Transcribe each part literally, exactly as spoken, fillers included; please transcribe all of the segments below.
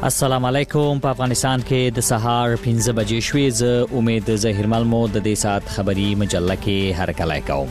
السلام علیکم. په افغانستان کې د سهار پنځه بجې شوې. زه امید ظهیرمل مو د دې سات خبری مجله کې هرکلی کوم.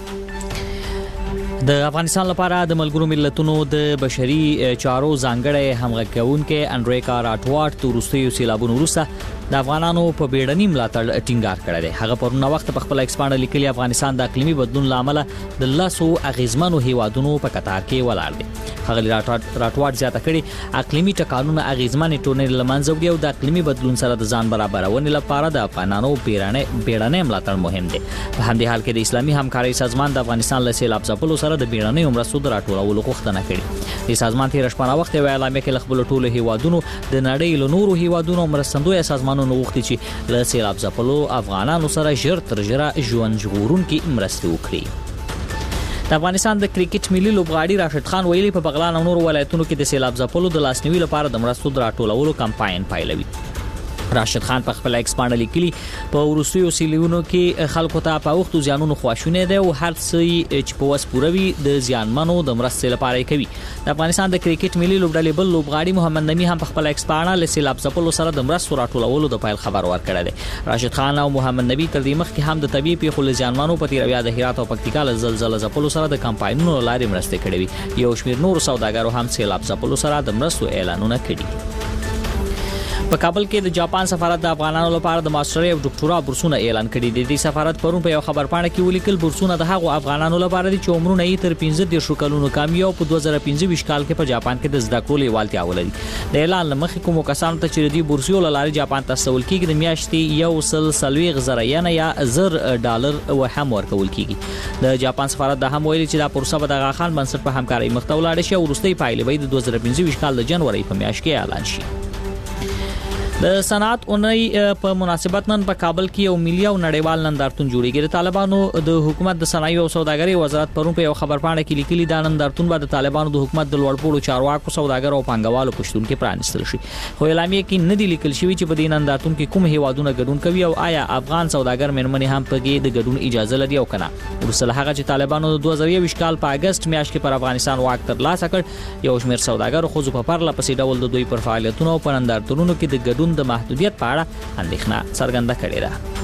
د افغانستان لپاره د ملګرو ملتونو د بشري چارو ځانګړی همغږي کوونکی انډریکا راټوارټ د وروستیو سیلابونو وروسته د افغانانو په بیړني ملاتړ ټینګار کړی دی. هغه پرونه وخت په خپل ایکسپانډ لیکلي افغانستان د اقلیمي بدلون لامل د لاسو اغیزمنو هیوادونو په قطار کې ولاړ دی. هغه راټوارټ زیاته کړي اقلیمي ټکانونه اغیزمن ټولنې لمنځه وړي او د اقلیمي بدلون سره د ځان برابرونې لپاره د افغانانو بیړني بیړني ملاتړ مهم دی. په همدې حال کې د اسلامي همکارۍ سازمان د افغانستان له سیلاب ځپلو سره د بیړني مرستو د راټولولو غوښتنه کړې. د سازمان تیر شپه وخت یو اعلامیه کې خپل ټولو هیوادونو د نړۍ له نورو هیوادونو مرستندوی سازمانونو غوښتي چې له سیلاب ځپلو افغانانو سره ژر تر ژره ژوند ژغورونکي مرستې وکړي. د افغانستان د کرکټ ملي لوبغاړي راشد خان ویلي په بغلان او نور ولایتونو کې د سیلاب ځپلو د لاسنیوي لپاره د مرستو د راټولولو کمپاین پیلوي. راشد خان په خپل ایکسپانډ لیکلي په وروستیو سیلابونو کې خلکو ته په وختو زیانونو خواشونه دي او هر څه چې په وس پوروي د زیانمنو د مرستې لپاره کوي. د افغانستان د کرکټ ملي لوبډلې بل لوبغاړي محمد نمی هم په خپل ایکسپانډ له سیلاب ځپلو سره د مرستو راټولولو د پیل خبر ورکړی دی. راشد خان او محمد نبی تر دې مخکې هم د طبيعي پیښو له زیانمنو په تیرویا د هرات او پکتیکا له زلزلې ځپلو سره د کمپاینونو لارې مرستې کړې وي. یو شمېر نور سوداګرو هم سیلاب ځپلو سره د مرستو اعلانونه کړي. په کابل کې د جاپان سفارت د افغانانو لپاره د ماسترۍ او ډاکټورا بورسونه اعلان کړي دي. د سفارت پرون په یو خبر پاڼه کې ولیکل بورسونه د هغو افغانانو لپاره دي چې عمرونه یې تر پنځه دېرش کلونو کم یو په دوه زره پنځه ویشت کال کې په جاپان کې د زده کړو لیوالتیا ولري. د اعلان لمخې کومو کسانو ته چې د بورسیو لارې جاپان ته استول کېږي د میاشتې یو سل څلوېښت زره ین یا زر ډالر وهم ورکول کېږي. د جاپان سفارت د هم ویلي چې دا پروسه به د غاخان بنسټ په همکارۍ مخ ته ولاړ شي او وروستۍ پایلې به د دوه زره پنځه ویشت کال د جنوري په میاشت کې اعلان شي. د صنعت اونۍ په مناسبت نن په کابل کې یو ملي او نړیوال نندارتون جوړیږي. د طالبانو د حکومت د صنایع او سوداګرۍ وزارت پرون په یو خبر پاڼه کې لیکلي دا نندارتون به د طالبانو د حکومت د لوړپوړو چارواکو سوداګرو او پانګوالو پښتون کې پرانستل شي. خو اعلامیه کې نه دی لیکل شوی چې په دې نندارتون کې کوم هیوادونه ګډون کوي او آیا افغان سوداګر مېرمنې هم په کې د ګډون اجازه لري او کنه. ورسره هغه چې طالبانو د دوه زره یوویشت کال په اگست میاشت کې پر افغانستان واک ترلاسه کړ یو شمېر سوداګرو خو په پرله پسې ډول د دوی پر فعالیتونو او په نندارتونونو کې د ګډون د محدودیت اندېښنه څرګنده کړې ده.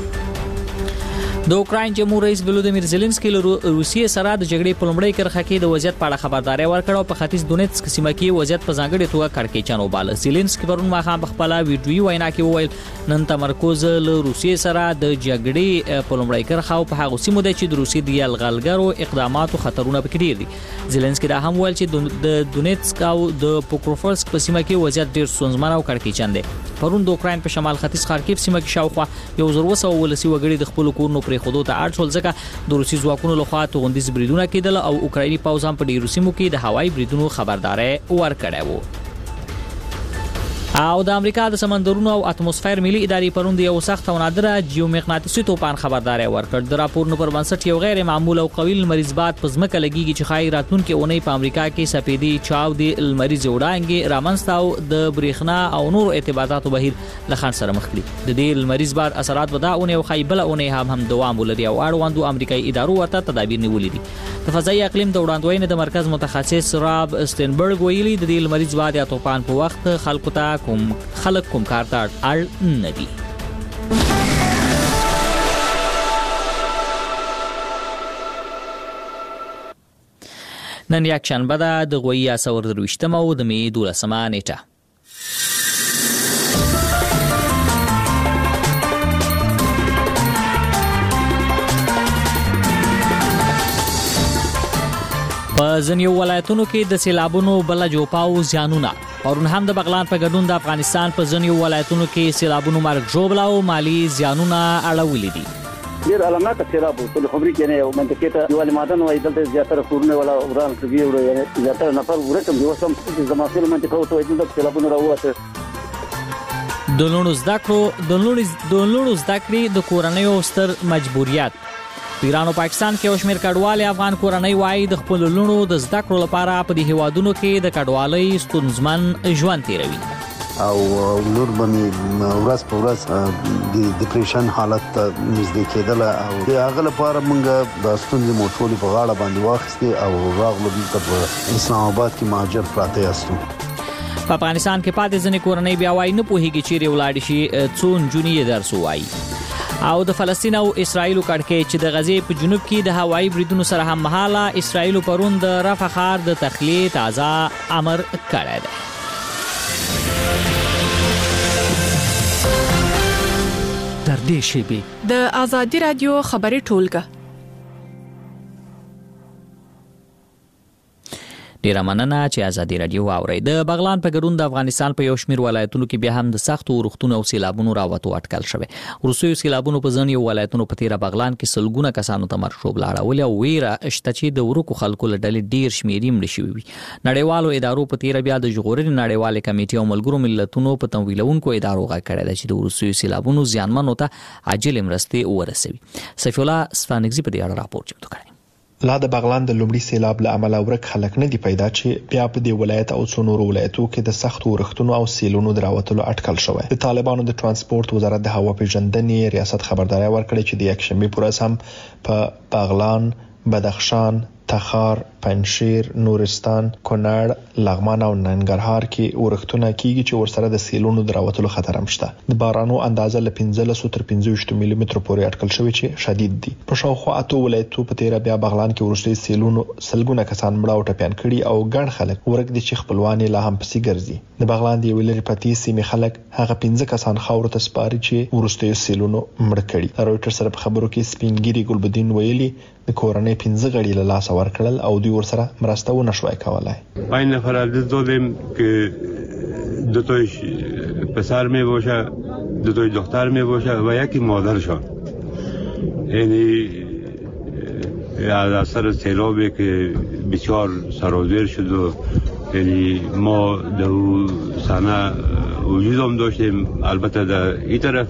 د اوکراین جمهور رئیس ولودیمیر زيلنسکي له روسیې سره د جګړې په لومړۍ کرښه کې د وضعیت په اړه خبرداري ورکړه او په ختیځ دونیتسک سیمه کې وضعیت په ځانګړې توګه کړکېچن وباله. زيلنسکي پرون ماښام په خپل ویډیويي وینا کې وویل نن تمرکز له روسیې سره د جګړې په لومړۍ کرښه او په هغه سیمو دی چې د روسیې د یلغلګرو اقداماتو خطرونه پکې ډیر دي. زيلنسکي دا هم ویل چې د دونیتسک او د پوکروفسک په سیمه کې وضعیت ډیر ستونزمن او کړکېچن دی. پرون د اوکراین په شمال ختیځ خارکیف سیمه کې شاوخوا یو زر اوه سوه ولسي وګړي د خپل کورونو پرې خودو ته اړ شول ځکه د روسي ځواکونو لخوا توغندیز بریدونه کېدل او اوکرایني پوځ هم په ډیرو سیمو کې د هوایي بریدونو خبرداري ورکړې وو. او د امریکا د سمندرونو او اتموسفیر ملي ادارې پرون د یو سخت او نادره جیومغناطیسي توپان خبرداري ورکړ. د راپورونو پر بنسټ یو غیر معمول او قوي لمریز باد په ځمکه لګیږي چې خای راتلونکي اونۍ په امریکا کې سپېدې چاودي لمریز وړانګې رامنځته او د برېښنا او نور ارتباطاتو بهیر لخان سره مخ کړي. د دې لمریز باد اثرات به دا اونۍ او خای بل اونۍ هم هم دوام ولري او اړوندو امریکایي ادارو ورته تدابیر نیولې دي. د فضایي اقلیم د وړاندوینې د مرکز متخصص راب استنبرګ ویلي د دې لمریز باد یا طوفان په وخت خلکو ته کوم خلک کوم کار ته اړ نه دي. نن یکشنبه ده د غویي اسور درویشتمه او د مې دولسمه نیټه. په ځینو ولایتونو کې د سیلابونو بل جوپاو زیانونه. پرون هم د بغلان په ګډون د افغانستان په ځینو ولایتونو کې سیلابونو مرګ ژوبلا او مالی زیانونه اړولې دي. ډیر علامات سیلاب په خبري کې نه یو منطقه ته دیوال مادن وای دلته زیاتره کورونه ولا وران کوي او زیاتره نفر ورکم دی وسم د زماسل منطقه ته د سیلابونو راوته. د لونو زده کړو د لونو د لونو زده کړې د کورنۍ او ستر مجبوریت. ایران او پاکستان کې اوشمیر کډوالي افغان کورنۍ وای د خپل لونو د زده کړو لپاره په دې هیوادونو کې د کډوالۍ ستونزمن ژوند تیروي. او نور باندې ورځ په ورځ د ډیپریشن حالت ته نږدې کېدل او د هغه لپاره موږ د ستونزې موټولې په غاړه باندې واخیستې او راغلو دلته په اسلام آباد کې مهاجر پراته یاستو. په افغانستان کې پاتې ځنې کورنۍ بیا وایي نه پوهیږي چیرې ولاړ شي څو نجونې یې درس وایي. او د فلسطین او اسرایل کډکې چې د غزې په جنوب کې د هوایي بریدونو سره هم مهاله اسرایل پرون د رفح ښار د تخلیه تازه امر کړی دی. در دې شیبې د آزادي رادیو خبري ټولګه. ډیره مننه چې آزادي رادیو واوري. د بغلان په ګډون د افغانستان په یو شمېر ولایتونو کې بیا هم د سختو اورښتونو او سیلابونو راوتو اټکل شوی. وروستیو سیلابونو په ځینو ولایتونو په تیره بغلان کې سلګونه کسانو ته مرګ ژوبل اړولې او ویره شته چې د ورکو خلکو له ډلې ډیر شمېر مړه شوي وي. نړیوالو ادارو په تیره بیا د ژغورنې نړیوالې کمیټې او ملګرو ملتونو په تمویلونکو ادارو غږ کړی دی چې د وروستیو سیلابونو زیانمنو ته عاجل مرستې ورسوي. سیف الله سفانګزي په دې اړه راپور چمتو کړی. لا د بغلان د لومړي سیلاب له امله ورک خلک نه دی پیدا چې بیا په دې ولایت او څو نورو ولایتو کې د سختو ورښتونو او سیلونو دراوتلو اټکل شوی. د طالبانو د ترانسپورت وزارت د هوا پیژندنې ریاست خبرداري ورکړې چې د یکشنبه پورې هم په بغلان، بدخشان، تخار، پنجشیر، نورستان، کونړ، لغمان او ننګرهار کې ورښتونه کیږي چې ورسره د سیلونو دراوتلو خطر هم شته. د بارانو اندازه له پنځلس تر پنځه ملي متر پورې اټکل شوی چې شدید دي. په شاوخوا اته ولایتو په تیره بیا بغلان کې ورسته سیلونو سلګونه کسان مړه او ټپيان کړي او ګڼ خلک ورک دي چې خپلوان لا هم پسې ګرځي. د بغلان دی ویلری پتی سیمه خلک هغه پنځه کسان خاور ته سپاري چې ورسته سیلونو مړ کړي. رويټر سره په خبرو کې سپینګيري ګلبدین ویلي د کورنۍ پنځه غړي له لاس ورکړل او دوی ورسره مرسته و نشوای کولای. پنج نفر از دادیم که دو تایش پسر می باشه، دو تای دختر می باشه و یکی مادرشان. یعنی از اثر سیلابی که بسیار سرازیر شد و یعنی ما در سنه وجود هم داشتیم. البته در این طرف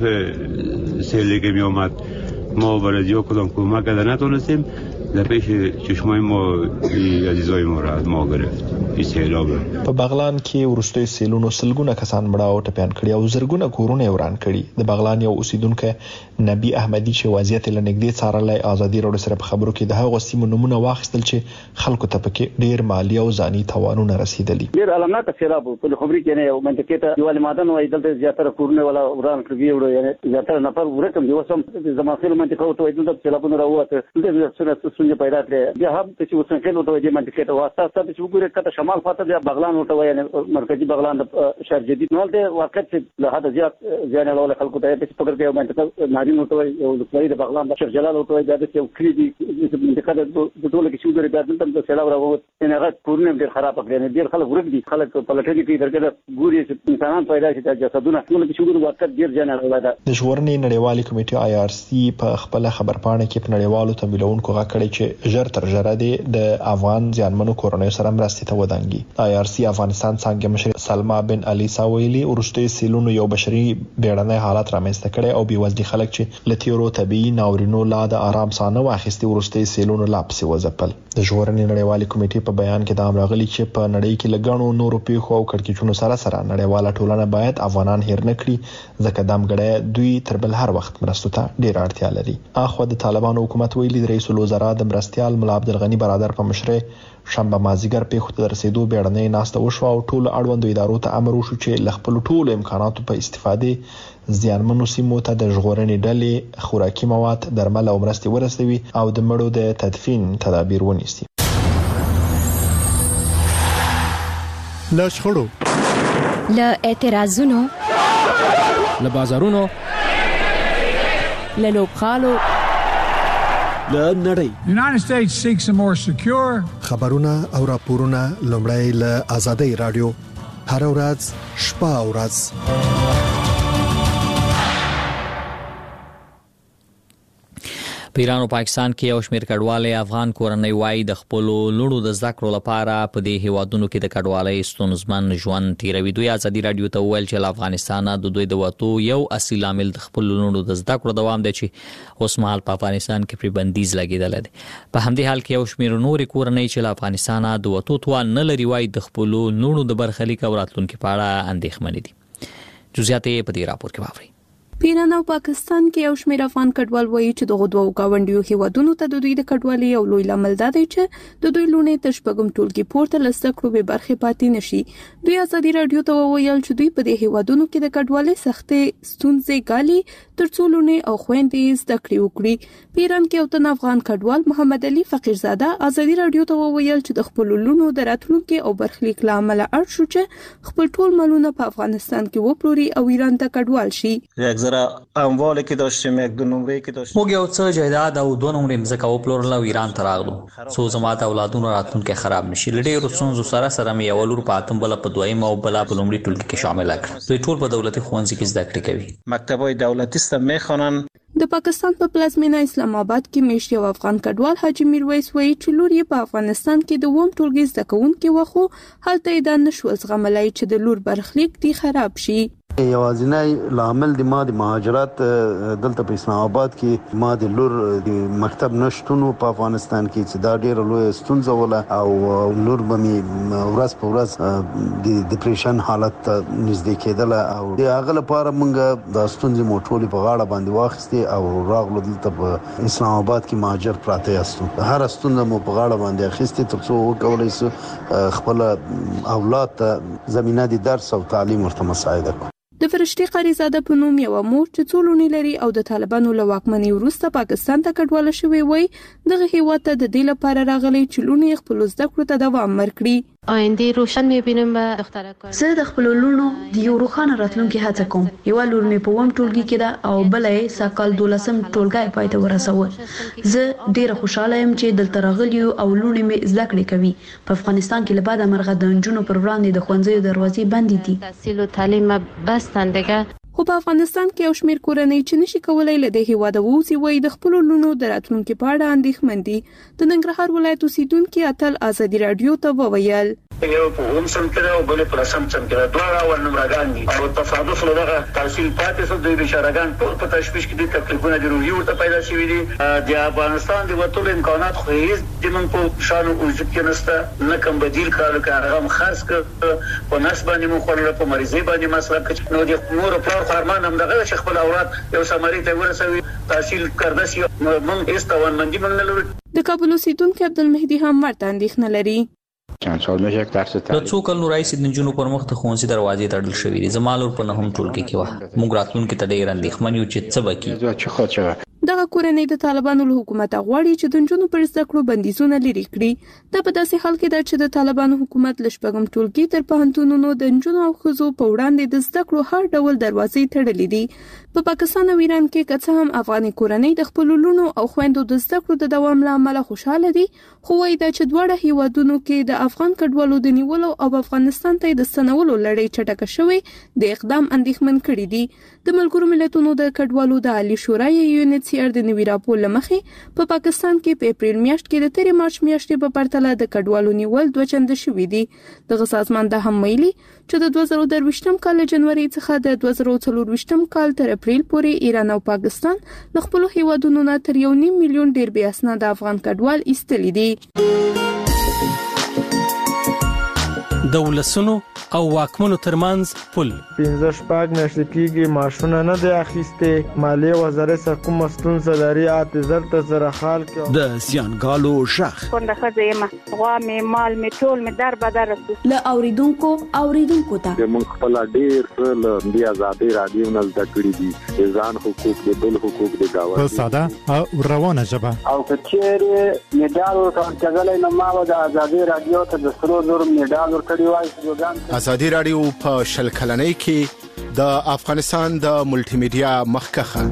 سیلی که می آمد ما برای کدام کمک نتونستیم. در پیش چشمای ما عزیزای ما را ما گرفت این سیلاب. په بغلان کې ورستوي سیلونو سلګونه کسان مړه او ټپيان کړي او زرګونه کورونه وران کړي. د بغلان یو اوسیدونکو نبی احمدی چې وضعیت لنګدې څارلای آزادي راډیو سره په خبرو کې د هغو سیمو نمونه واخیستل چې خلکو ته پکې ډیر مالی او ځاني تاوانونه رسیدلي. ډیر علامات سیلاب په خبري کې نه منطقه ته دیوال مادن وای دلته زیاتره کورونه ولا وران کړي وړو یعنی زیاتره نفر ورکم دی وسم زماسل منطقه ته وای دلته سیلابونه راوته دلته سره څنګه پیدا کړي. بیا هم چې وسنکل ته دې منطقه ته واسطه ستاسو چې وګورئ کته شمال خاطر بیا بغلان ورته وای مرکزی بغلان د شهر جدید نو ته واقع چې له حد زیات ځان له خلکو ته په فکر کې منطقه نارین ورته وای او د بغلان د شهر جلال ورته وای د یو کلی دی منطقه د ټول کې چې وګورئ بیا دلته د سیلاب راووت نه هغه کورونه ډیر خراب کړي. ډیر خلک ورک دي، خلک په لټړي کې درګه ګوري چې انسانان پیدا شي د جسدونه ټول کې چې وګورئ واقع ډیر ځان له ده. د ژغورنې نړیوالې کمیټې آی آر سی په خپل خبرپاڼه کې په نړیوالو تمویلونکو غاکړي چې ژر تر ژره د افغان ځانمنو کورنۍ سره مرستې ته ودانګي. آی آر سی افغانستان څنګه مشر سلما بن علي ساویلی ورسته سیلونو یو بشري بیړنۍ حالت رامنځته کړي او بيوزلي خلک چې لتیرو طبيعي ناورینو لا د آرام سانه واخیستي ورسته سیلونو لاپسي وځپل. د ژغورنې نړیوالې کمیټې په بیان کې دا امرغلي چې په نړۍ کې لګڼو نورو پیښو او کړکېچونو سره سره نړیواله ټولنه باید افغانان هیر نه کړي ځکه دامګړی دوی تر بل هر وخت مرستو ته ډیر اړتیا لري. اخو د طالبانو حکومت ویلي د رئیس الوزرا د مرستيال ملا عبدالغنی برادر په مشرۍ شنبه مازیګر پیښو ته رسیدو بیړنۍ ناسته وشو او ټول اړوندو ادارو ته امر وشو چې له خپل ټولو امکاناتو په استفادې زیانمنو سیمو ته د ژغورنې ډلې خوراکي مواد، درمل او مرستې ورسوي او د مړو د تدفین تدابیر ونیسي. له شخړو، له اعتراضونو، له بازارونو، له لوبخالو، له نړۍ. The United States seeks a more secure. خبرونه او راپورونه لومړی له آزادۍ رادیو هر ورځ شپه او ورځ. په ایران او پاکستان کې یو شمېر کډوالې افغان کورنۍ وایي د خپلو لوڼو د زده کړو لپاره په دې هیوادونو کې د کډوالۍ ستونزمن ژوند تیروي. دوی آزادي رادیو ته وویل چې له افغانستانه د دوی د وتو یو اصلي عامل د خپلو لوڼو د زده کړو دوام دی چې اوس مهال په افغانستان کې پرې بندیز لګېدلی دی. په همدې حال کې یو شمېر نورې کورنۍ چې له افغانستانه د وتو توان نه لري وایي د خپلو لوڼو د برخلیک او راتلونکي په اړه اندېښمنې دي. جزئیات یې په دې راپور کې واورئ. په ایران او پاکستان کې یو شمېر افغان کډوال وایي چې دغه دوه گاونډیو هیوادونو ته د دوی د کډوالۍ یو لوی لامل دا دی چې د دوی لوڼې تر شپږم ټولګي پورته له زده کړو بې برخې پاتې نشي. دوی ازادي راډیو ته وویل چې دوی په دې هیوادونو کې د کډوالۍ سختې ستونزې ګالي ترڅو لوڼې او خویندې زده کړې وکړي. په ایران کې یو تن افغان کډوال محمد علي فقیرزاده ازادي راډیو ته وویل چې د خپل لوڼو د راتلونکي او برخلیک له امله اړ شو چې خپل ټول مالونه په افغانستان کې وپلوري او ایران ته کډوال شي. اموالی که داشتیم یک دو نمره که داشتیم موږ یو څه جایداد او دوه نمرې مځکه وپلورله او ایران ته راغلو څو زما د اولادونو راتلونکی خراب نشي. له ډېرو ستونزو سره سره مې یوه لور په اتم بله په دویم او بله په لومړي ټولګي کې شامله کړه. دوی ټول په دولتي ښوونځي کې زده کړې کوي. مکتبای دولتی است میخوانن. د پاکستان په پلازمینه اسلام آباد کې میشت یو افغان کډوال حاجی میرویس وایي چې لور یې په افغانستان کې د اووم ټولګي زده کوونکې وه خو هلته یې دا نشول زغملی چې د لور برخلیک دی خراب شي. یوازینی لامل د ما د مهاجرت دلته په اسلام آباد کې ما د لور د مکتب نشټونو په افغانستان کې چې دا ډیره لوی ستونزه وله او لور به می ورځ په ورځ د ډیپریشن حالت ته نږدې کېدله او د هغه لپاره موږ د ستونزې مو ټولې په غاړه باندې واخیستې او راغلو دلته په اسلام آباد کې مهاجر پراته یاستو. هر ستونزه مو په غاړه باندې اخیستې ترڅو وکولای شو خپل اولاد ته زمينه د درس او تعلیم ورته مساعده کړو. د فرشتي قریزاده په نوم یو مور چې څو لوڼې لري او د طالبانو له واکمنۍ وروسته پاکستان ته کډواله شوې وای دغه هیواد ته د دې لپاره راغلي چې لوڼې خپل زده کړو ته دوام ورکړي. آینده روشن می‌بینم به دخترکان. زه د خپل لونو د یو روښانه راتلونکي هڅه کوم. یو لور مې په وم ټولګي کې ده او بلې ساکال دولسم ټولګي پای ته ورسوه. زه ډیره خوشاله یم چې دلته راغلی او لونې مې زده کړې کوي. په افغانستان کې لباده مرغه د نجونو پر وړاندې د ښوونځیو دروازې بندې دي. تحصیل او تعلیم بستن دیگه. خو په افغانستان کې یو شمېر کورنۍ چې نشي کولای له دې هیواده ووځي وایي د خپلو لوڼو د راتلونکي په اړه اندېښمن دي. د ننګرهار ولایت اوسیدونکي اتل ازادي راډیو ته وویل یو په هم سم کې او بل په سم سم کې دوه او نمرګان دي او تصادف له دغه تحصیل پاتې شو د بشارګان ټول په تشویش کې دي تکلیفونه د روحي ورته پیدا شوي دي. د افغانستان د وټول امکانات خو هیڅ د من په شان وجود کې نشته نه کوم بدیل کار کوي هغه خاص ک په نس باندې مو خور په مریضي باندې مسله کې نو د نور په فرمان هم دغه چې خپل اولاد یو سماري ته ورسوي تحصیل کړه شي مونږ استوان مندي مونږ نه لرو. د کابل اوسیدونکي عبدالمهدي هم ورته اندېښنه لري. چند سال میشه یک درس تعلیم. د څو کلونو راهیسې د نجونو پر مخ ته ښوونځي دروازې تړل شوې دي. زما لور په نهم ټولګي کې وه. موږ راتلونکي ته ډېر اندېښمن یو چې څه به کیږي. دغه کورنۍ د طالبانو له حکومت غواړي چې د نجونو پر زده کړو بندیزونه لرې کړي. دا په داسې حال کې ده چې د طالبانو حکومت له شپږم ټولګي تر پوهنتونونو د نجونو او ښځو په وړاندې د زده کړو هر ډول دروازې تړلې دي. په پاکستان او ایران کې که څه هم افغاني کورنۍ د خپلو لوڼو او خویندو د زده کړو د دوام له امله خوشحاله دي خو وایي دا چې دواړه هیوادونو کې د افغان کډوالو د نیولو او افغانستان ته د ستنولو لړۍ چټکه شوې د اقدام اندېښمن کړي دي. د ملګرو ملتونو د کډوالو د عالی شورا یو ان ایچ سی آر د نوي راپور له مخې په پاکستان کې په اپریل میاشت کې د تیرې مارچ میاشتې په پرتله د کډوالو نیول دوه چنده شوي دي. دغه سازمان دا هم ویلي چې د دوه زره درویشتم کال له جنوري څخه د دوه زره څلورویشتم کال تر اپریل پورې ایران او پاکستان له خپلو هیوادونو نه تر یو نیم میلیون ډیر بې اسناده افغان کډوال ایستلي دي. د ولسونو او واکمنو ترمنځ پل پنځه شپږ میاشتې کېږي معاشونه نه دی اخیستې. مالیې وزارت سره کومه ستونزه لري اته زر ته زره خال کې د زیانګالو شخ کونډه ښځه یم غوا مې مال مې ټول مې در بدر له اوریدونکو اوریدونکو ته موږ خپل ډېر څه له دې آزادۍ راډیو نه زده کړي دي د ځان حقوق د بل حقوق د گاونډي په ساده او روانه ژبه او که چیرې میډال ورکول کېدلی نو ما به د آزادۍ راډیو ته د سرو زرو میډال ورکړی وای. آزادي راډیو په شل کلنۍ کې د افغانستان د ملټي میډیا مخکخه.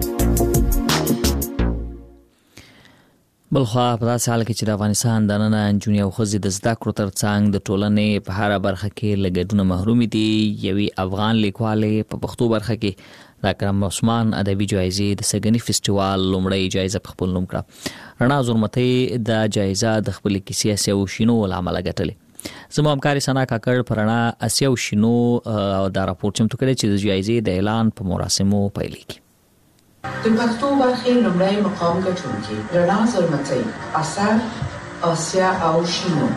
بلخوا په داسې حال کې چې د افغانستان دننه نجونې او ښځې د زده کړو تر څنګ د ټولنې په هره برخه کې له ګډونه محرومې دي. یوې افغان لیکوالې په پښتو برخه کې د اکرم عثمان ادبي جایزې د سګنی فستیوال لومړۍ جایزه په خپل نوم کړه. رڼا زرمتۍ د جایزه د خپلې کیسې اسیا شینو له امله ګټلې. زموږ همکاري سنا کاکړ پر رڼا اسیا شینو دا راپور چمتو کړی چې د جایزې د اعلان په مراسمو پیلېږي. د پښتو برخې لومړی مقام ګټونکي رڼا زرمتۍ اثر آسیا او شینو.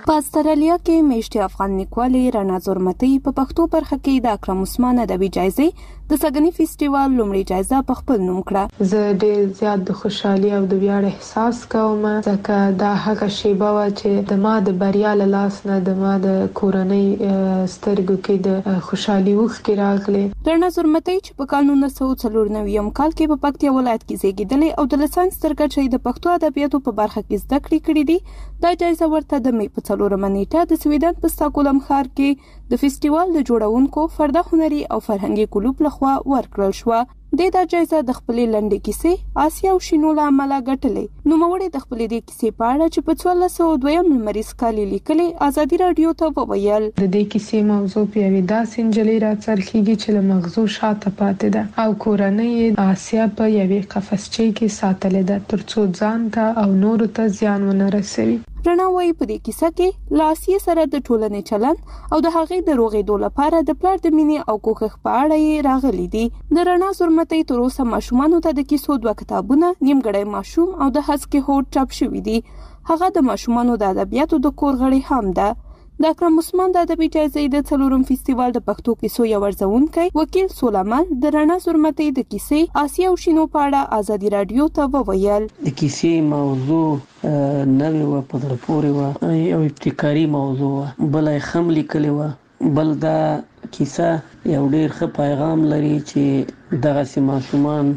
په استرالیا کې میشتي افغان لیکوالې رڼا زرمتي په پښتو برخه کې د اکرم عثمان ادبي جایزې د سګنی فیسټیوال لومړی جایزه په خپل نوم کړه. زه ډېر زیات د خوشحالي او د ویاړ احساس کوم ځکه دا هغه شیبه و چې د ما د بریا له لاس نه د ما د کورنۍ سترګو کې د خوشحالي اوښکې راغلي. رڼا زرمتي چې په کال نولس سوه څلور نوي کال کې په پکتیا ولایت کې زیږېدلې او د لسانس ترکچې د پښتو ادبیاتو په برخه کې زده کړې کړې دي. دا جایزه ورته د می په څلورمه نیټه د سویډن په ستاکولم ښار کې د فیسټیوال د جوړونکو فرده هنري او فرهنګي کلوب لخوا ورکړل شو. د دا جایزه د خپلې لنډې کیسې آسیا او شینو له امله ګټلې. نوموړې د خپلې د کیسې په اړه چې په څوارلس سوه دویم لمریز کال لیکلې ازادي رادیو ته وویل. د دې کیسې موضوع په یوې داسې نجلۍ راڅرخیږي چې له مغزو شاته پاتې ده او کورنۍ آسیا په یوې قفسچې کې ساتلې ده ترڅو ځان ته او نورو ته زیان ونه رسوي. رڼا وايي په دې کیسه کې لاسي سره د ټولنې چلند او د هغې د روغېدو لپاره د پلار د مینې او کوښښ په اړه یې راغلي دي. د رڼا زرمتي تر اوسه ماشومانو ته د کیسو دوه کتابونه نیمګړی ماشوم او د هڅکې هوډ چاپ شوي دي. هغه د ماشومانو د ادبیاتو د کور غړی هم ده. د اکرم عثمان د ادبي جایزې د څلورم فیسټیوال د پښتو کیسو یو ارزونکی وکیل سولمل د رڼا زرمتي د کیسې آسیا او شینو په اړه ازادي رادیو ته وویل. د کیسې موضوع نوې و په در پورې و یو ابتکاري موضوع و بل یې خم لیکلې و بل دا کیسه یو ډېر ښه پیغام لري چې دغه سي ماشومان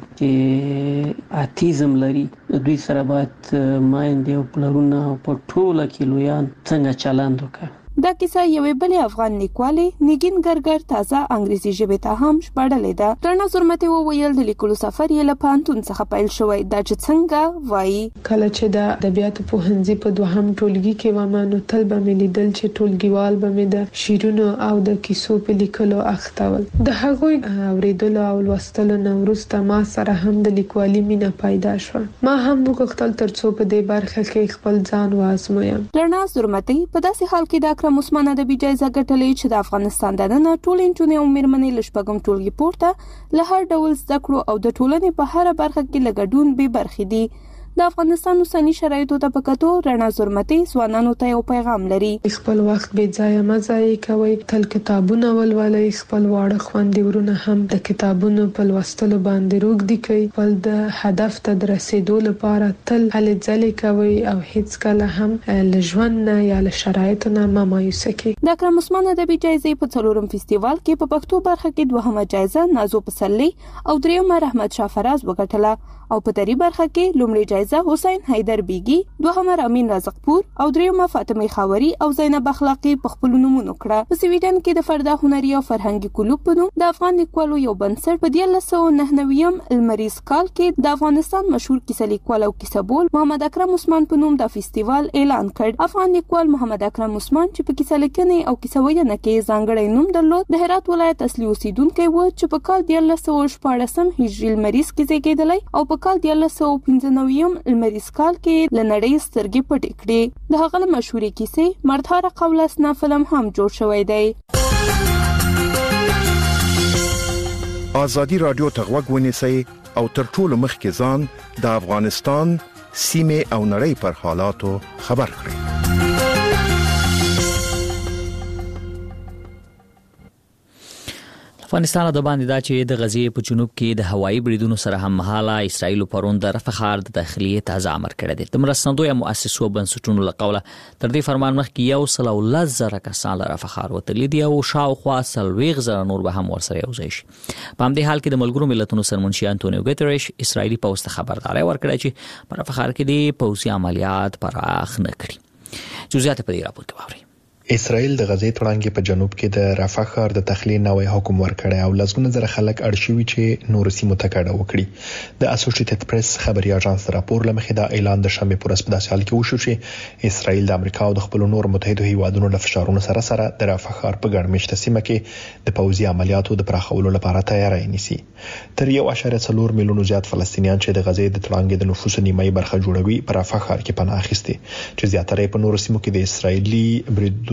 چې اتیزم لري دوی سره باید مایندې او پلرونه په ټوله کې لویان څنګه چلند وکړي. دا کیسه یوې بلې افغان لیکوالې نیګین ګرګر تازه انګریزي ژبې ته هم ژباړلې ده. رڼا زرمتي وویل د لیکلو سفر یې له پوهنتون څخه پیل شوی دا چې څنګه وایي. کله چې د ادبیاتو پوهنځي په دوهم ټولګي کې ومه نو تل به مې لیدل چې ټولګیوال به مې د شعرونو او د کیسو په لیکلو اخته ول. د هغوی اوریدلو او لوستلو نه وروسته ما سره هم د لیکوالۍ مینه پیدا شوه. ما هم وغوښتل ترڅو په دې برخه کې خپل ځان وازمویم. رڼا زرمتي په داسې حال کې د اکرم عثمان ادبي جایزه ګټلې چې د افغانستان دننه ټول نجونې او میرمنې له شپږم ټولګي پورته له هر ډول زده کړو او د ټولنې په هره برخه کې له ګډون بې برخې دي. د افغانستان اوسنی شرایطو ته په کتو رڼا زرمتي ځوانانو ته یو پیغام لري. خپل وخت بې ځایه مه ضایع کوئ. تل کتابونه ولولئ. خپل واړه خویندې ورونه هم د کتابونو په لوستلو باندې روږدي کړئ. خپل د هدف ته د رسیدو لپاره تل هلې ځلې کوئ او هیڅکله هم له ژوند نه یا له شرایطو نه مه مایوسه کړئ. د اکرم عثمان ادبي جایزې په څلورم فیسټیوال کې په پښتو برخه کې دوهمه جایزه نازو پسرلی او دریمه رحمت شاه فراز وګټله او په دري برخه کې لومړی جایزه حسین حیدر بیگی، دوهمه رامین رزقپور او دریمه فاطمه خاوري او زینب اخلاقی په خپل نومونو کړه. په سویډن کې د فردا هنري او فرهنګي کلوب په نوم د افغان لیکوالو یو بنسټ په دیارلس سوه نهه نوي لمریز کال کې د افغانستان مشهور کیسه لیکوال او کیسه بول محمد اکرم عثمان په نوم د فیسټیوال اعلان کړ. افغان لیکوال محمد اکرم عثمان چې په کیسه لیکنې او کیسه وینا کې ځانګړی نوم درلود د هرات ولایت اصلي اوسیدونکی و چې په کال دیارلس سوه شپاړسم هجري لمریز کې زیږېدلی او په کال دیارلس سوه پنځه نوي لمریز کال کې له نړۍ سترګې پټې کړې. د هغه مشهورې کیسې مردهاره قولسنا فلم هم جوړ شوی دی. ازادي رادیو ته غوږ ونیسئ او تر ټولو مخکې ځان د افغانستان سیمه او نړۍ پر حالاتو خبر کړئ. افغانستان د باندې دا چې د غزې په جنوب کې د هوایي بریدونو سره هم مهاله اسرائیل پرون د رفح ښار د داخلي تازه امر کړی دی. د مرستندوی مؤسسو بنسټونو له قوله تر دې فرمان مخکې یو سل او لس زره کسان له رفح ښار وتلي دي او شاوخوا څلوېښت زره نور به هم ورسره یوځای شي. په همدې حال کې د ملګرو ملتونو سرمنشي انټونیو ګوتریش اسرائیلي پوځ ته خبرداری ورکړی چې په رفح ښار کې د پوځي عملیات پراخ نه کړي. جزئیات په دې راپور کې واورئ. اسرائیل د غزې تړانګې په جنوب کې د رفح ښار د تخلیه نوې حکم ورکړی او لږونه زره خلک اړ شوي چې نور سیمو ته کډه وکړي. د اسوسییټډ پریس خبري اژانس راپور لمخې دا اعلان د شنبه پر اساس په حال کې وشو چې اسرائیل د امریکا او د خپل نور متحده هیوادونو له فشارونو سره سره د رفح ښار په ګڼمشته سیمه کې د پوځي عملیاتو د پراخولو لپاره تیاری نیسي. تر یو اشاریه څلور میلیون زیات فلسطینیان چې د غزې د تړانګې د نفوس نیمایي برخه جوړوي په رفح ښار کې پناه اخیستي چې زیاتره په نور سیمو کې د اسرائیلي بریدونو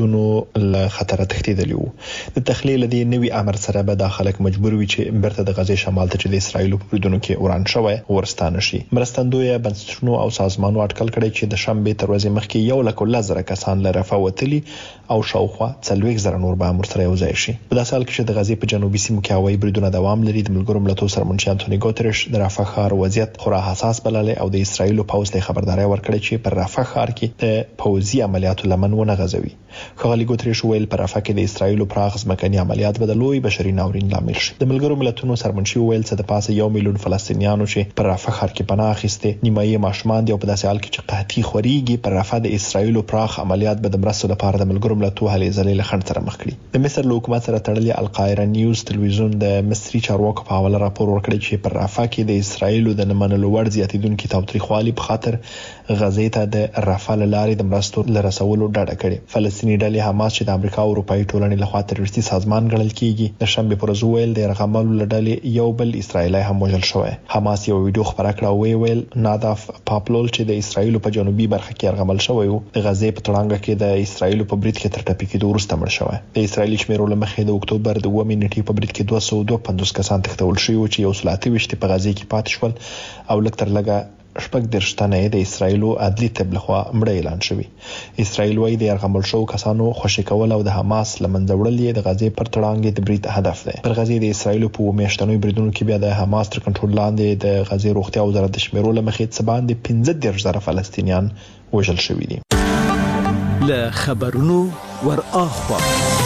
کورونو له خطر تښتیدلی وو. د تخلیل د نوي امر سره به د خلک مجبور وي چې برته د غزې شمال ته چې د اسرایل په بریدونو کې وران شوی ورستانه شي. مرستندوی بنسټونو او سازمانونو اټکل کړی چې د شنبه تر ورځې مخکې یو لک لزر کسان له رفح وتلي او شاوخوا څلوېښت زره نور به امر سره یو ځای شي. په داسې حال کې چې د غزې په جنوبي سیمو کې هوایي بریدونه دوام لري، د ملګرو ملتونو سرمنشي انټونی ګوتریش د رفح ښار وضعیت خورا حساس بللی او د اسرایل پوځ ته خبرداري ورکړې چې پر رفح ښار کې د پوځي عملیاتو لمن ونه غځوي. ښاغلي ګوتریش ویل پر رفح کې د اسرایل پراخ ځمکني عملیات به د لوی بشري ناورین لامل شي. د ملګرو ملتونو سرمنشي ویل چې د پاسه یو میلیون فلسطینیانو چې پر رفح ښار کې پناه اخیسته نیمایي ماشومان دي او په داسې حال کې چې قحطي خوريږي پر رفح د اسرایل پراخ عملیات به د مرستو لپاره د ملګرو ملتونو هلې ځلې له خنډ سره مخ کړي. د مصر له حکومت سره تړلې القاهره نیوز تلویزیون د مصري چارواکو په حواله راپور ورکړی چې پر رفح کې د اسرایل د نمنلو وړ زیاتیدونکو تاوتریخوالي په خاطر غزې ته د رفح لارې د مرستو لرسولو ډاډه کړي. فلسطیني ډلې حماس چې د امریکا او اروپאי ټولنې لخوا تروریستي سازمان ګڼل کیږي د شنبه پر ورځ ویل د یرغمل لړلې یو بل اسرایلی هم وژل شوی. حماس یو ویډیو خبره کړه او ویل ناداف پاپلول چې د اسرایل په جنوبي برخه کې یرغمل شوی و د غزې په تړانګه کې د اسرایل په برید کې تر ټپي کېدو وروسته مړ شوی. د اسرایلی شمیرو له مخې د اکتوبر د اووه نیټې په برید کې دوه سوه دوه پنځوس کسان تښتول شوي چې یو سل اته ویشت په غزې کې پاتې شول او لږ تر لږه شپږ دېرش تنه د اسرایل عدلي طب لخوا مړه اعلان شوي. اسرایل وايي د یرغمل شوو کسانو خوشي کول او د حماس لمنځه وړل د غزې پر تړانګې د برید هدف دی. پر غزې د اسرایل په میاشتنوي بریدونو کې بیا د حماس تر کنټرول لاندې د غزې روغتیا وزارت د شمیرو له مخې څه باندې پنځه دېرش زره فلسطینیان وژل شوي دي. له خبرونو ور اخوا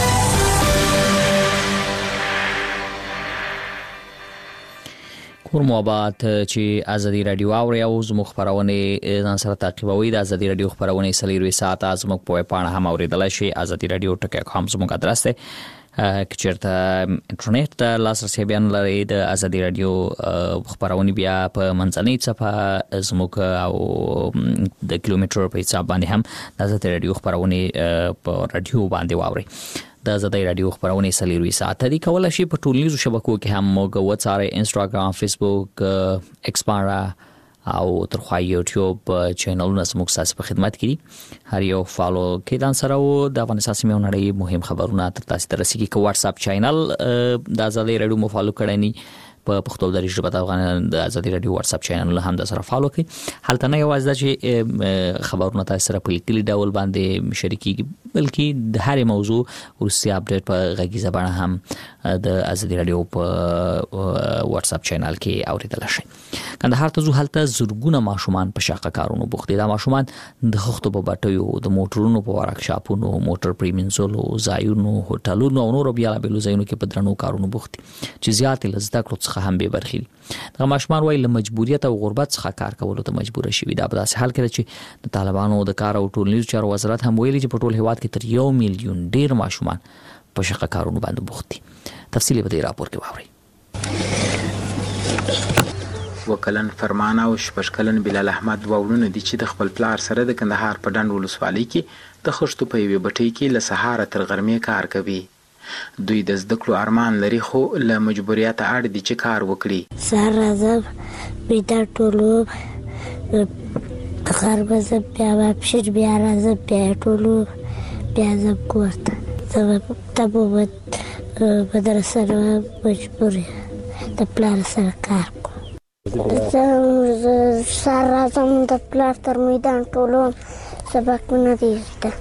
کور موابات چې ازادي رادیو اوري او زموږ خبرونه ځان سره تعقیبوي. د ازادي رادیو خبرونه سلیروي ساعت زموږ په پاڼه هم اوریدل شي. ازادي رادیو ټکی کوم زموږ ادرس دی. که چیرته انټرنیټ ته لاسرسي بیان لري د ازادي رادیو خبرونه بیا په منځنۍ صفحه زموږ او د کیلومتر په حساب باندې هم د ازادي رادیو خبرونه په رادیو باندې واوري. د ازادي رادیو خبرونه سلیروي ساعت دی. کولای شي په ټولنیزو شبکو کې هم موږ واتساپ، انستګرام، فیسبوک، ایکس باندې او ترخوا یوټیوب چینلونه زموږ ساسي په خدمت کې دي. هر یو فالو کې دان سره او د افغانستان سیمه نړۍ مهم خبرونه تر تاسو ته رسیدي. که واتساپ چینل د ازادي رادیو مو فالو کړئ نی په پښتو دري ژبه د افغان د ازادي رادیو واتساپ چینل هم د سره فالو کړئ. حالته نه یوازې چې خبرونه تاسو سره په لیکلي ډول باندې شریکي بلکې د هر موضوع ورسي اپډیټ په غږیزه بڼه هم د ازادي رادیو په واتساپ چینل کې اوریدل شي. کندهار ته ځو هلته زرګونه ماشومان په شاقه کارونو بوخت دي. دا ماشومان د خښتو په بټیو، د موټرونو په ورکشاپونو، موټر پریمنځلو ځایونو، هوټلونو او نور بیا بیل ځایونو کې په درنو کارونو بوخت دي چې زیات لزده کړو څخه هم به برخي. دا ماشومان وایي له مجبوریت او غربت څخه کار کولو ته مجبور شي. دا په داسې حال کې چې د طالبانو د کار او ټولنیزو چارو وزارت هم ویلي چې په ټول هیواد کې تر یو میلیون ډیر ماشومان په شاقه کارونو باندې بوخت دي. تفصیلی په دې راپور کې واورئ. وکلن فرمان او شپشکلن بلال احمد واورونه دي چې د خپل پلار سره د کندهار په ډنډ ولسوالۍ کې د خښتو په یوې بټۍ کې له سهار تر غرمې کار کوي. دوی د زده کړو ارمان لري خو له مجبوریت اړ دي چې کار وکړي. سهار راځم بیدار ټولو د غرمه زه بیا واپس بیا راځم بیا ټولو بیا زم کور ته زه ته به مدرسه نه مجبور یم د پلار سره کار کوم. زه سهار راځم د پلار تر میدان ټولوم سبقونه دي زده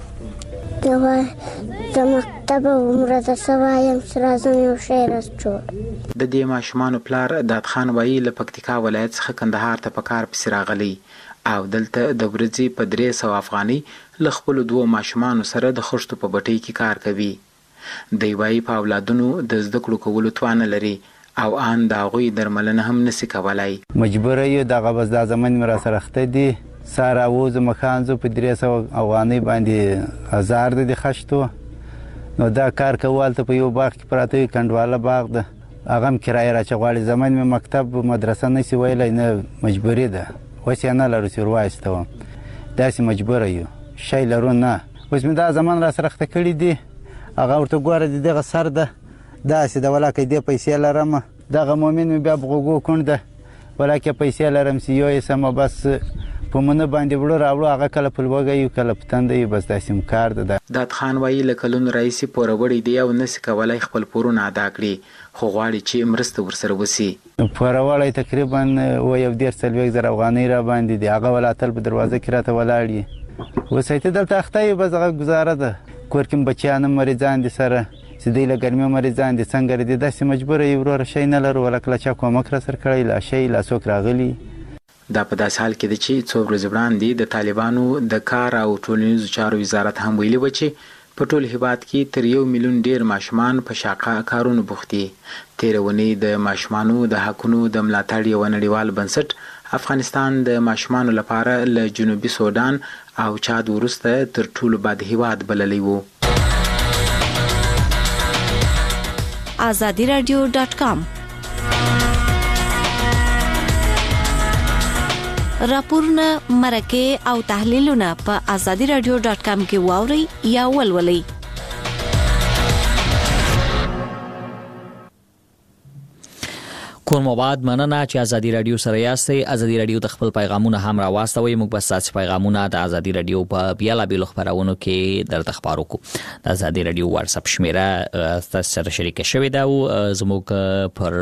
د مکتب عمره د سوایم راځم یو شعر جوړ. د دې ماشومانو پلار داد خان وایي له پکتیکا ولایت څخه کندهار ته په کار پسې راغلی او دلته د ورځې په درې سوه افغانۍ له خپلو دوو ماشومانو سره د خښتو په بټۍ کې کار کوي. دی وایي په اولادونو د زده کړو کولو توان لري او ان د هغوی درملنه هم نسي کولای. مجبوره یو دغه بس دا زمن مې را سره اخته دي. ساره ووځو مکان ځو په درې سوه افغانۍ باندې هزار د دې خښتو نو دا کار کوو. هلته په یو باغ کې پراته وي کنډواله باغ ده هغه هم کرایه راچه غواړي. زمن مې مکتب مدرسه نسي ویلی نه مجبوري ده. اوس یې نه لرو چې ور وایستوم داسې مجبوره یو شی لرو نه. اوس مې دا زمان را سره اخته کړي دي هغه ورته ګوره د دغه سر ده داسې ده ولاکه دې پیسې لرم دغه مومن مې بیا په غوږو کونډ ده ولاکه پیسې لرم چې یو یې سمه بس په منه باندې وړو راوړو هغه کله په لوږه کله په تنده یو بس داسې کار ده. داد خان وایي له کلونو راهیسې پوروړی دی او نسي کولی خپل پورونه ادا کړي خو غواړي چې مرسته ورسره وسي. پوروړی تقریبا و یو ډېر څلوېښت زره افغانۍ را باندې دي هغه ولا تل په دروازه کې راته ولاړ یي. اوس ته دلته اخته یو بس هغه ګزاره ده کور کې بچیان مریضان دي سره چې دوی له ګرمۍ مریضان دي څنګه دي داسې مجبوره یو وروره شی نه لرو ولا کله چا کومک راسره کړی لا شی لا څوک راغلي. دا په داسې حال کې ده چې څو ورځې وړاندې د طالبانو د کار او ټولنیزو چارو وزارت هم ویلي و چې په ټول هیواد کې تر یو میلیون ډیر ماشومان په شاقه کارونو بوخت دي. تېره اونۍ د ماشومانو د حقونو د ملاتړ یو نړیوال بنسټ افغانستان د ماشومانو لپاره له جنوبي سودان او چاد وروسته تر ټولو بد هیواد بللی و. آزادی رادیو ډاټ کام راپورونه مرکه او تحلیلونه په آزادی رادیو ډاټ کام کې واوري یا ولولئ. کوم مباد مننه چې ازادي رادیو سره یاستئ. ازادي رادیو د خپل پیغامونه هم راواستوي. موږ بس تاسو پیغامونه د ازادي رادیو په بیاله بیل خبرونو کې درته خبرو کو. د ازادي رادیو واتس اپ شمیره تاسو سره شریک شوی دا او زموږ پر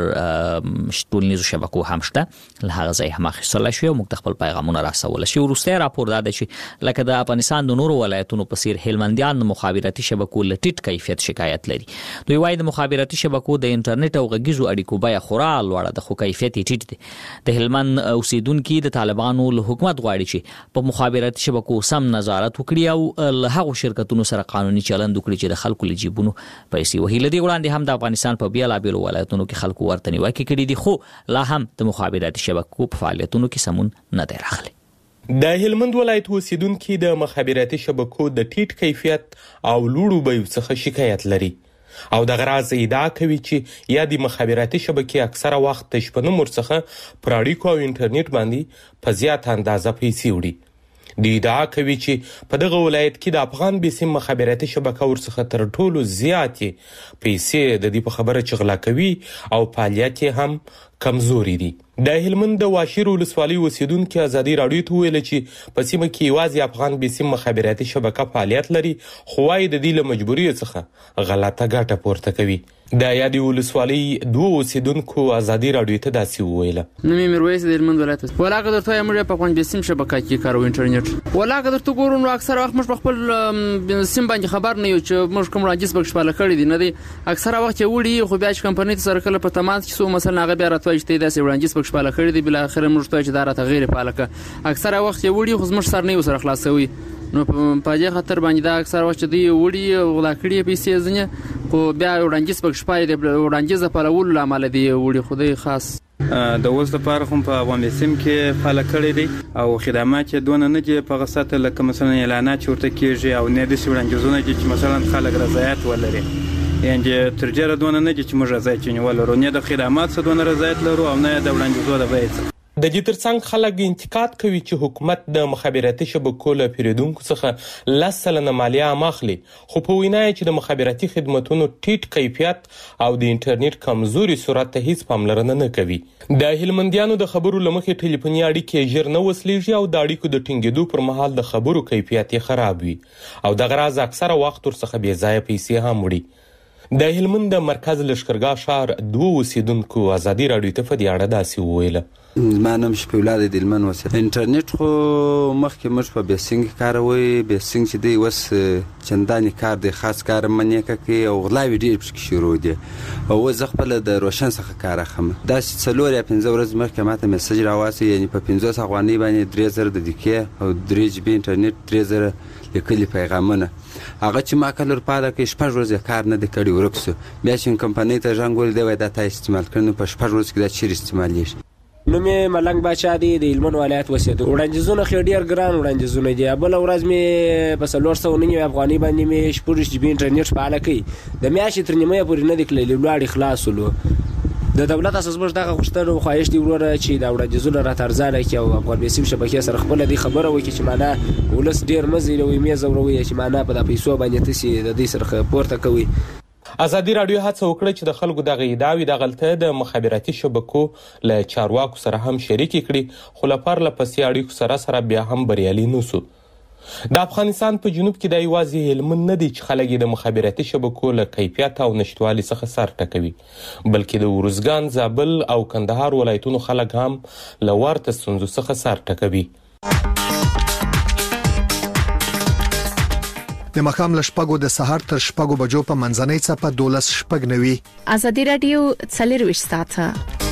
ټولنیزو شبکو هم شته. له هغه ځای هم اخیستل شوی او موږ خپل پیغامونه راسول شي. ورسته راپور دا چې لکه د افغانستان د نورو ولایتونو په څیر هلمندیان د مخابراتي شبکو لټیټ کیفیت شکایت لري. دوی وايي د مخابراتي شبکو د انټرنیټ او غږیزو اړیکو بیه خورا لوړه د خو کیفیت ټیټ دی. د هلمند اوسیدونکو د طالبانو له حکومت غواړي چې په مخابراتي شبکو سم نظارت وکړي او له هغو شرکتونو سره قانوني چلند وکړي چې د خلکو له جیبونو پیسې وهي. لدی وړاندې هم د افغانستان په بیاله بیل ولایتونو کې خلکو ورته نیوکې کړي دي خو لا هم د مخابراتي شبکو په فعالیتونو کې سمون نه دی راغلی. د هلمند ولایت اوسیدونکو د مخابراتي شبکو د ټیټ کیفیت او لوړو بیو څخه شکایت لري او د غراض ادعا کوي چې یا د مخابراتي شبکې اکثره وخت د شپنو مرڅخه پر اړیکو او انټرنیټ باندې په زیات اندازه پیسې وړي. د ادعا کوي چې په دغه ولایت کې د افغان بیسیم مخابراتي شبکه ورڅخه تر ټولو زیاتې پیسې د دې په خبره چغلا کوي او فعالیت هم کمزوري دي. د هلمند د واشیر ولسوالۍ اوسیدونکو ازادي رادیو ته ویل چې په سیمه کې یوازې افغان بیسیم مخابراتي شبکه فعالیت لري خو وايي د دې له مجبوري څخه غلطه ګټه پورته کوي. د یادې ولسوالۍ دوه اوسیدونکو ازادي رادیو ته داسې وویله. نومي میرویس د هلمند ولایت ولاګه درته موږ په افغان بیسیم شبکه کې کارو انټرنیټ ولاګه درته ګورو نو اکثر وخت موږ خپل سیم باندې خبر نه یو چې موږ کوم راجس بکش پاله کړی دی نه دی اکثر وخت وړي خو بیا چې کمپنۍ سره کله په تماس کې سو مثلا هغه بیا راتوي چې داسې وړاندیز بکش پاله کړی دی بل اخر موږ ته چې دا راته غیر پالکه اکثر وخت وړي خو موږ سره نه سره خلاصوي نو په دې خاطر باندې دا اکثر وخت دی وړي غلا کړی پیسې ځنه خو بیا وړاندیز بکش پای دی وړاندیز په لول عمل دی وړي خدای خاص د اوس لپاره هم په افغان بیسیم کې فعال کړی دی او خدمات یې دونه نه دي په غسات لکه مثلا اعلانات ورته کیږي او نه د وړاندیزونه چې مثلا خلک رضایت ولري یعنی تر ډیره دونه نه دي چې موږ رضایت ولرو نه د خدمات څخه دونه رضایت لرو او نه د وړاندیزونو د بیت. د دې ترڅنګ خلک انتقاد کوي چې حکومت د مخابراتي شبکو له پیریدونکو څخه لس سلنه مالیه ماخلي خو په وینا چې د مخابراتي خدماتونو ټیټ کیفیت او د انټرنیټ کمزوري سرعت ته هیڅ پاملرنه نه کوي. د هلمندیانو د خبرو لمخې ټلیفوني اړیکې ژر نه وصلېږي او د اړیکو د ټینګېدو پر مهال د خبرو کیفیت خراب وي او د غراض اکثره وخت ورڅخه بې ځایه پیسې هم وړي. د هلمند د مرکز لشکرګاه شهر دوه اوسیدونکو ازادي رادیو ته په دې اړه داسې وویله. ما نوم شفیع الله د هلمند اوسېدونکی انټرنیټ خو مخکې موږ په بیسینګ کاروي بیسینګ چې دی اوس چندانې کار دی خاص کار منې کوي او غلاوې ډېر پکې شروع دي او زه خپله د روشن څخه کار اخلم داسې څلور یا پنځه ورځې مخکې ماته میسج راواستوي یعنې په پنځوس افغانۍ باندې درې زره د دقیقې او درې جي بي انټرنیټ درې زره لیکلي پیغامونه هغه چې ما کله ورپاده کې شپږ ورځې کار نه دی کړی ورک سو بیا چې کمپنۍ ته زنګ وویل دی وایي دا تا استعمال کړی نو په شپږ ورځو کې دا چیرې استعمالېږي. نوم یې ملنګ باچا دی د هلمند ولایت اوسېدونکی وړاندیزونه خو ډېر ګران وړاندیزونه دي بله ورځ مې په څلور سوه نوي افغانۍ باندې مې شپږ جي بي انټرنیټ فعاله کړي د میاشتې تر نیمایه پورې نه دي کړلی ولاړې خلاص د دولت اساس موږ دغه غوښتنه خواهش دی وروره چې دا وړاندیزونه راته ارزانه کړي او افغان بیسیم شبکې سره خپله دې خبره وکړي چې معنا ولس ډېر مه زیروي مې ځوروي چې معنا په دا پیسو باندې تاسې د دې سره پورته کوي. ازادي راډیو هڅه وکړه چې د خلکو دغه ادعاوې د غلطه د مخابراتي شبکو له چارواکو سره هم شریکې کړي، خو له پرله پسې اړیکو سره سره بیا هم بریالي نشو. د افغانستان په جنوب کې د یوازې هلمند نه دی چې خلک د مخابراتي شبکو له کیفیت او نشتوالي څخه سر ټکوي، بلکې د ارزګان، زابل او کندهار ولایتونو خلک هم له ورته ستونزو څخه سر ټکوي. د مخام لشپګو د سهار تر شپګو بجو په منځنۍ څپه دولس شپګ نوي. ازادي رادیو څلور وشت ساعته